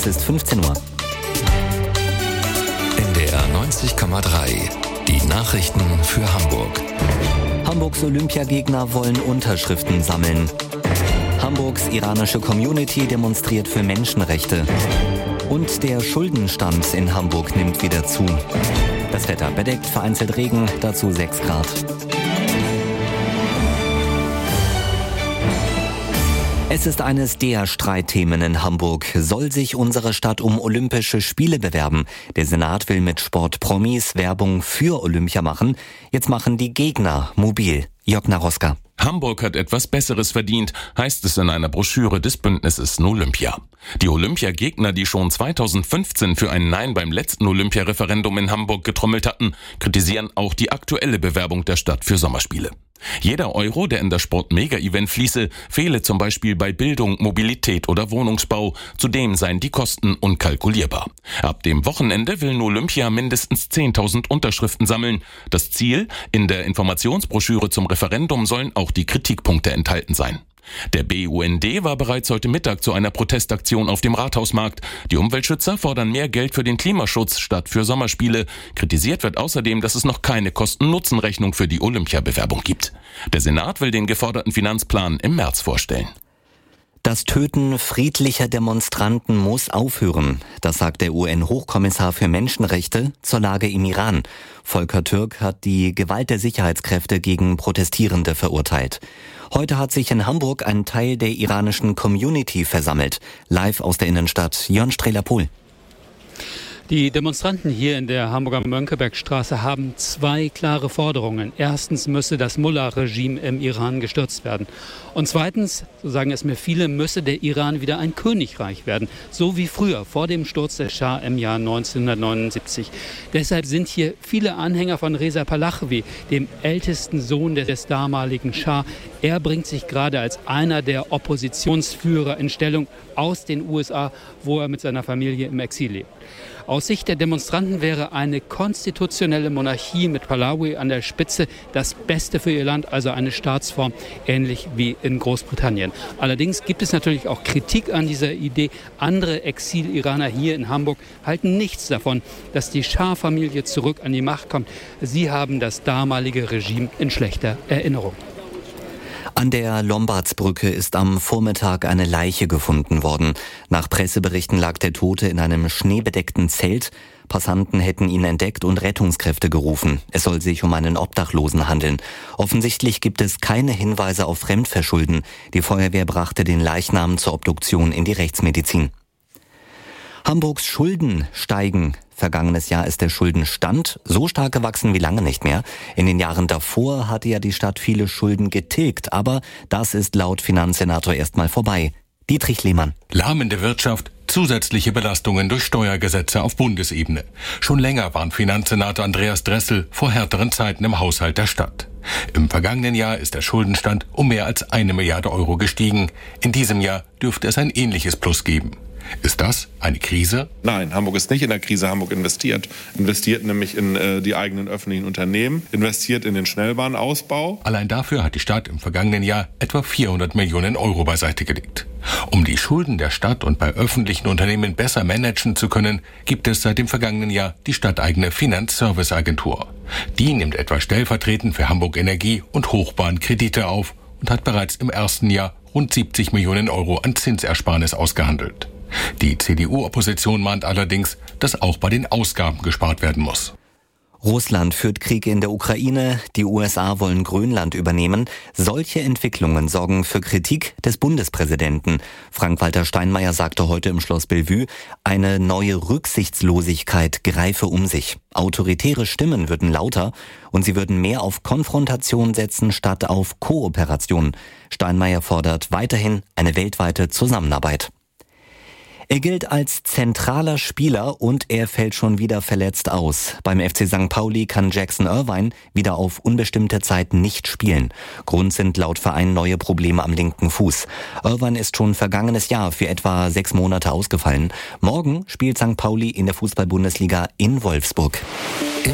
Es ist 15 Uhr. NDR 90,3. Die Nachrichten für Hamburg. Hamburgs Olympiagegner wollen Unterschriften sammeln. Hamburgs iranische Community demonstriert für Menschenrechte. Und der Schuldenstand in Hamburg nimmt wieder zu. Das Wetter bedeckt, vereinzelt Regen, dazu 6 Grad. Es ist eines der Streitthemen in Hamburg. Soll sich unsere Stadt um Olympische Spiele bewerben? Der Senat will mit Sportpromis Werbung für Olympia machen. Jetzt machen die Gegner mobil. Jörg Naroska. Hamburg hat etwas Besseres verdient, heißt es in einer Broschüre des Bündnisses Olympia. Die Olympiagegner, die schon 2015 für ein Nein beim letzten Olympiareferendum in Hamburg getrommelt hatten, kritisieren auch die aktuelle Bewerbung der Stadt für Sommerspiele. Jeder Euro, der in das Sport-Mega-Event fließe, fehle zum Beispiel bei Bildung, Mobilität oder Wohnungsbau. Zudem seien die Kosten unkalkulierbar. Ab dem Wochenende will Olympia mindestens 10.000 Unterschriften sammeln. Das Ziel: in der Informationsbroschüre zum Referendum sollen auch die Kritikpunkte enthalten sein. Der BUND war bereits heute Mittag zu einer Protestaktion auf dem Rathausmarkt. Die Umweltschützer fordern mehr Geld für den Klimaschutz statt für Sommerspiele. Kritisiert wird außerdem, dass es noch keine Kosten-Nutzen-Rechnung für die Olympiabewerbung gibt. Der Senat will den geforderten Finanzplan im März vorstellen. Das Töten friedlicher Demonstranten muss aufhören. Das sagt der UN-Hochkommissar für Menschenrechte zur Lage im Iran. Volker Türk hat die Gewalt der Sicherheitskräfte gegen Protestierende verurteilt. Heute hat sich in Hamburg ein Teil der iranischen Community versammelt. Live aus der Innenstadt, Jörn Strehler-Pohl. Die Demonstranten hier in der Hamburger Mönckebergstraße haben 2 klare Forderungen. Erstens müsse das Mullah-Regime im Iran gestürzt werden. Und zweitens, so sagen es mir viele, müsse der Iran wieder ein Königreich werden. So wie früher, vor dem Sturz der Schah im Jahr 1979. Deshalb sind hier viele Anhänger von Reza Pahlavi, dem ältesten Sohn des damaligen Schah. Er bringt sich gerade als einer der Oppositionsführer in Stellung aus den USA, wo er mit seiner Familie im Exil lebt. Aus Sicht der Demonstranten wäre eine konstitutionelle Monarchie mit Pahlavi an der Spitze das Beste für ihr Land, also eine Staatsform ähnlich wie in Großbritannien. Allerdings gibt es natürlich auch Kritik an dieser Idee. Andere Exil-Iraner hier in Hamburg halten nichts davon, dass die Schah-Familie zurück an die Macht kommt. Sie haben das damalige Regime in schlechter Erinnerung. An der Lombardsbrücke ist am Vormittag eine Leiche gefunden worden. Nach Presseberichten lag der Tote in einem schneebedeckten Zelt. Passanten hätten ihn entdeckt und Rettungskräfte gerufen. Es soll sich um einen Obdachlosen handeln. Offensichtlich gibt es keine Hinweise auf Fremdverschulden. Die Feuerwehr brachte den Leichnam zur Obduktion in die Rechtsmedizin. Hamburgs Schulden steigen. Vergangenes Jahr ist der Schuldenstand so stark gewachsen wie lange nicht mehr. In den Jahren davor hatte ja die Stadt viele Schulden getilgt, aber das ist laut Finanzsenator erstmal vorbei. Dietrich Lehmann. Lahmende Wirtschaft, zusätzliche Belastungen durch Steuergesetze auf Bundesebene. Schon länger warnt Finanzsenator Andreas Dressel vor härteren Zeiten im Haushalt der Stadt. Im vergangenen Jahr ist der Schuldenstand um mehr als 1 Milliarde Euro gestiegen. In diesem Jahr dürfte es ein ähnliches Plus geben. Ist das eine Krise? Nein, Hamburg ist nicht in der Krise. Hamburg investiert nämlich in die eigenen öffentlichen Unternehmen, investiert in den Schnellbahnausbau. Allein dafür hat die Stadt im vergangenen Jahr etwa 400 Millionen Euro beiseite gelegt. Um die Schulden der Stadt und bei öffentlichen Unternehmen besser managen zu können, gibt es seit dem vergangenen Jahr die stadteigene Finanzserviceagentur. Die nimmt etwa stellvertretend für Hamburg Energie und Hochbahn Kredite auf und hat bereits im ersten Jahr rund 70 Millionen Euro an Zinsersparnis ausgehandelt. Die CDU-Opposition mahnt allerdings, dass auch bei den Ausgaben gespart werden muss. Russland führt Krieg in der Ukraine, die USA wollen Grönland übernehmen. Solche Entwicklungen sorgen für Kritik des Bundespräsidenten. Frank-Walter Steinmeier sagte heute im Schloss Bellevue, eine neue Rücksichtslosigkeit greife um sich. Autoritäre Stimmen würden lauter und sie würden mehr auf Konfrontation setzen statt auf Kooperation. Steinmeier fordert weiterhin eine weltweite Zusammenarbeit. Er gilt als zentraler Spieler und er fällt schon wieder verletzt aus. Beim FC St. Pauli kann Jackson Irvine wieder auf unbestimmte Zeit nicht spielen. Grund sind laut Verein neue Probleme am linken Fuß. Irvine ist schon vergangenes Jahr für etwa 6 Monate ausgefallen. Morgen spielt St. Pauli in der Fußball-Bundesliga in Wolfsburg.